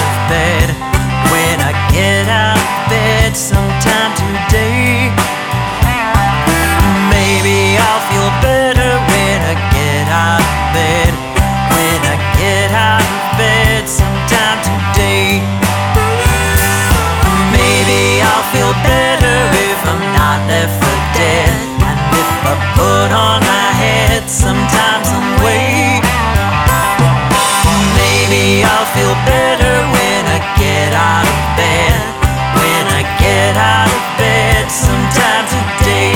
of bed, when I get out of bed sometime today. Maybe I'll feel better when I get out of bed, when I get out of bed sometime today. Maybe I'll feel better if I'm not left for dead, and if I put on my head sometime, some way. Maybe I'll feel better when I get out of bed, when I get out of bed sometime today.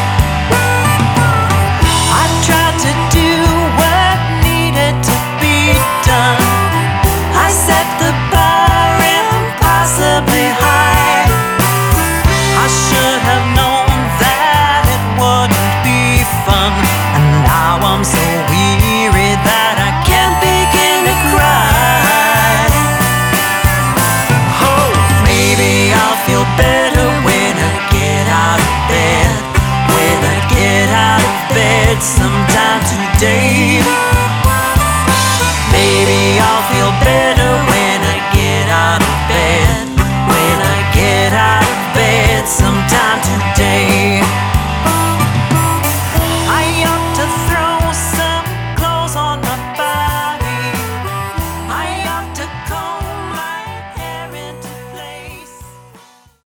I tried to do what needed to be done. I set the bar impossibly high. I should have known that it wouldn't be fun, and now I'm so weary that I can't begin to cry. Oh, maybe I'll feel better when I get out of bed, when I get out of bed sometime today.